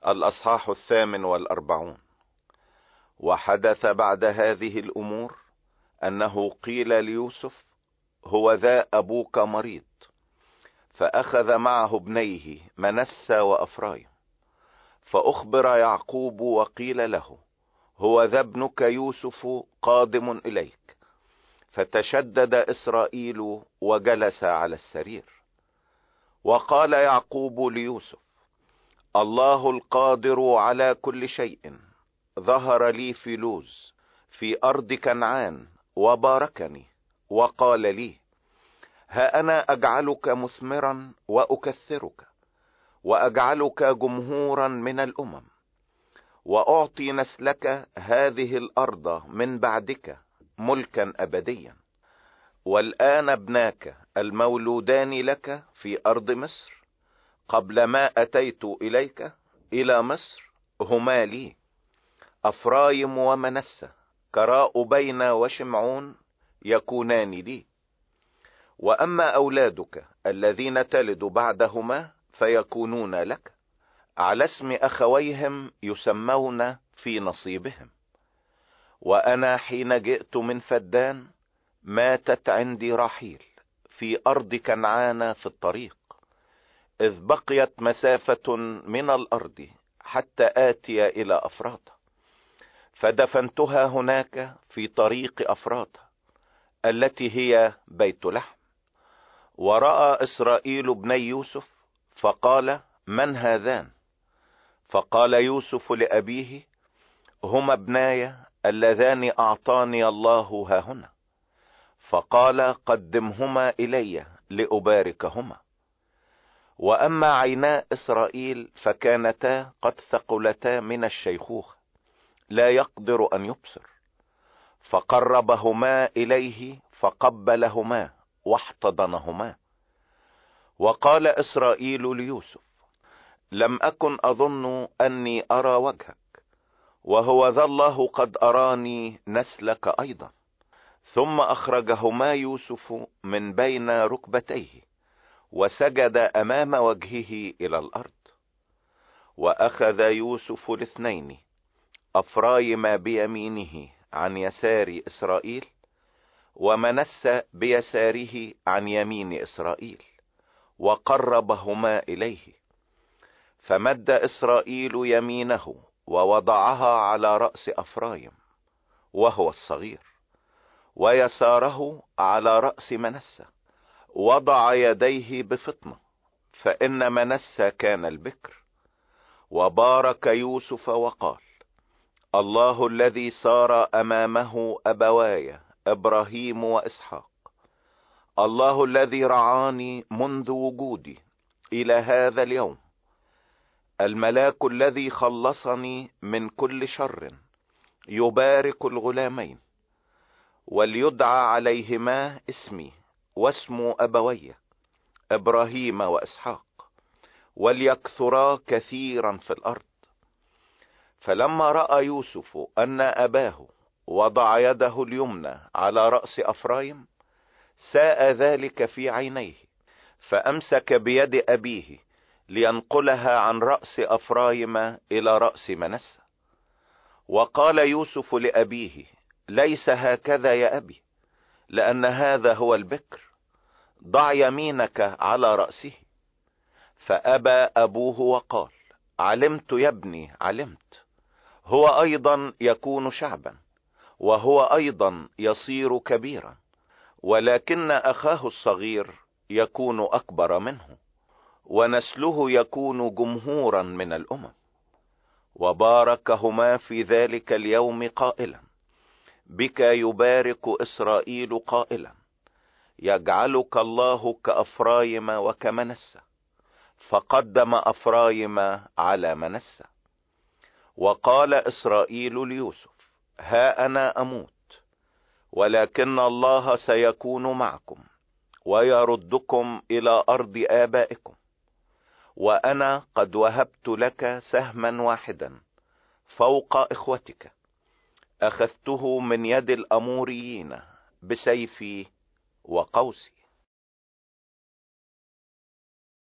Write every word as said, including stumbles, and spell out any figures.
الأصحاح الثامن والأربعون. وحدث بعد هذه الأمور أنه قيل ليوسف: هو ذا أبوك مريض. فأخذ معه ابنيه منسى وأفرايم. فأخبر يعقوب وقيل له: هو ذا ابنك يوسف قادم إليك. فتشدد إسرائيل وجلس على السرير. وقال يعقوب ليوسف: الله القادر على كل شيء ظهر لي في لوز في أرض كنعان وباركني، وقال لي: ها أنا أجعلك مثمرا وأكثرك، وأجعلك جمهورا من الأمم، وأعطي نسلك هذه الأرض من بعدك ملكا أبديا. والآن ابناك المولودان لك في أرض مصر قبل ما أتيت إليك إلى مصر هما لي، أفرايم ومنسى كراؤبين وشمعون يكونان لي. وأما أولادك الذين تلد بعدهما فيكونون لك، على اسم أخويهم يسمون في نصيبهم. وأنا حين جئت من فدان ماتت عندي راحيل في أرض كنعان في الطريق، إذ بقيت مسافة من الأرض حتى آتي إلى أفراطة، فدفنتها هناك في طريق أفراطة التي هي بيت لحم. ورأى إسرائيل ابني يوسف فقال: من هذان؟ فقال يوسف لأبيه: هما ابناي اللذان أعطاني الله هاهنا. فقال: قدمهما إلي لأباركهما. وأما عينا إسرائيل فكانتا قد ثقلتا من الشيخوخة، لا يقدر أن يبصر. فقربهما إليه فقبلهما واحتضنهما. وقال إسرائيل ليوسف: لم أكن أظن أني أرى وجهك، وهو ذا الله قد أراني نسلك أيضا. ثم أخرجهما يوسف من بين ركبتيه وسجد أمام وجهه إلى الأرض. وأخذ يوسف الاثنين، أفرايم بيمينه عن يسار إسرائيل، ومنسى بيساره عن يمين إسرائيل، وقربهما إليه. فمد إسرائيل يمينه ووضعها على رأس أفرايم وهو الصغير، ويساره على رأس منسى، وضع يديه بفطنة، فإن منسى كان البكر. وبارك يوسف وقال: الله الذي صار أمامه أبواي إبراهيم وإسحاق، الله الذي رعاني منذ وجودي إلى هذا اليوم، الملاك الذي خلصني من كل شر، يبارك الغلامين، وليدعى عليهما اسمي واسم أبوي إبراهيم وإسحاق، وليكثرا كثيرا في الأرض. فلما رأى يوسف أن أباه وضع يده اليمنى على رأس أفرايم ساء ذلك في عينيه، فأمسك بيد أبيه لينقلها عن رأس أفرايم إلى رأس منسى. وقال يوسف لأبيه: ليس هكذا يا أبي، لأن هذا هو البكر، ضع يمينك على رأسه. فأبى أبوه وقال: علمت يا ابني، علمت، هو أيضا يكون شعبا، وهو أيضا يصير كبيرا، ولكن أخاه الصغير يكون أكبر منه، ونسله يكون جمهورا من الأمم. وباركهما في ذلك اليوم قائلا: بك يبارك إسرائيل، قائلا: يجعلك الله كأفرايم وكمنسى. فقدم أفرايم على منسى. وقال إسرائيل ليوسف: ها أنا أموت، ولكن الله سيكون معكم ويردكم إلى أرض آبائكم، وأنا قد وهبت لك سهما واحدا فوق إخوتك، أخذته من يد الأموريين بسيفي وقوسي.